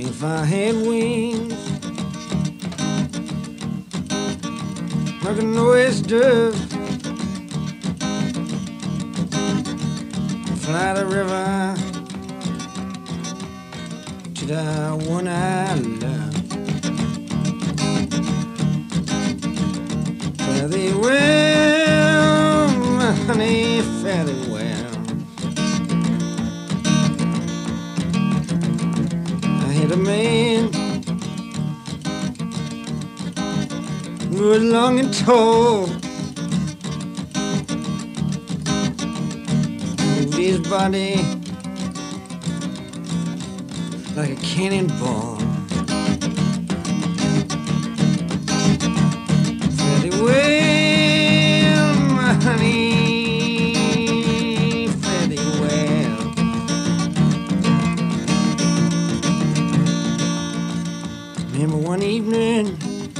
If I had wings like a noise dove, fly the river to the one I love. Fare thee well, my honey, fare thee well. I had a man who was long and tall, moved his body like a cannonball. Fare thee well, my honey, fare thee well. Remember one evening,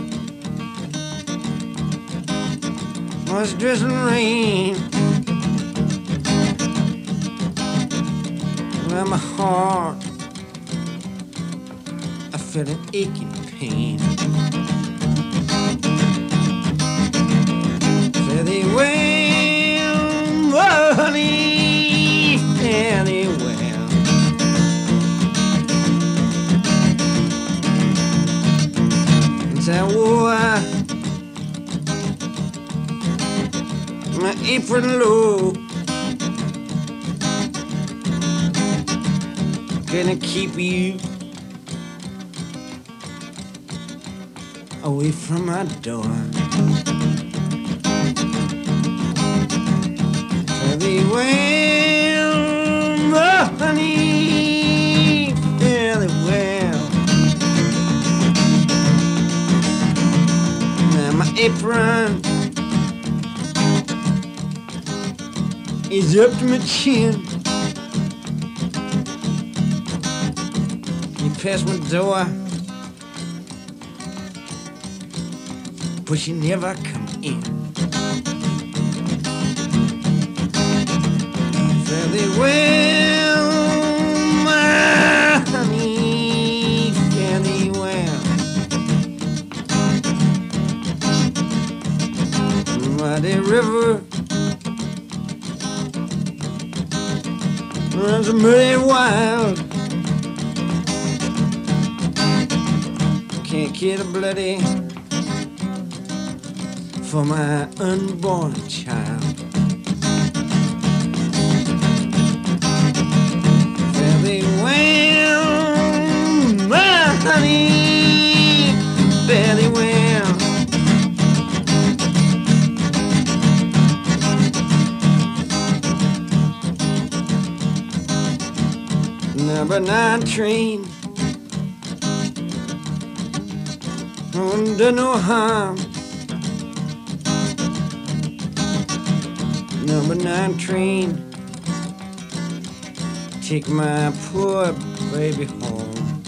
I was drizzling rain, around my heart I felt an aching pain. Fare thee well, oh honey, fare thee well. Since I wore my apron low, gonna keep you away from my door. Fare thee well, oh honey, fare thee well. Now my apron is up to my chin. You pass my door, but you never come in. Fare thee well, my honey, fare thee well. Muddy river runs muddy wild, can't get a bloody for my unborn child. Fare thee well, my honey, fare thee well. Number 9 train won't do no harm. Number 9 train, take my poor baby home.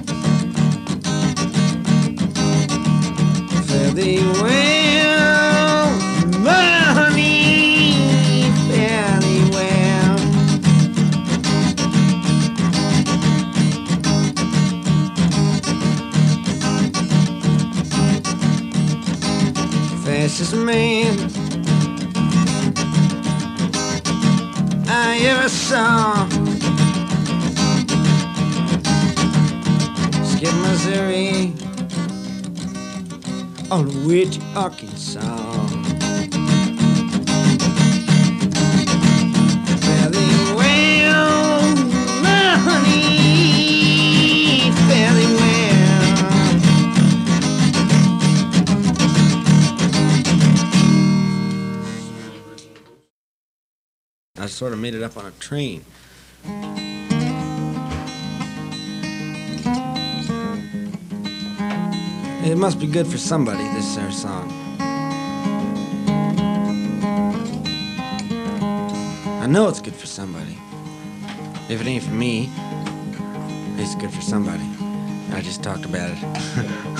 Fare thee well, my honey, fare thee well. Fastest man I ever saw, skip Missouri all the way to Arkansas. Fare thee well, my honey, fare thee well. I sort of made it up on a train. It must be good for somebody, this there song. I know it's good for somebody. If it ain't for me, it's good for somebody. I just talked about it.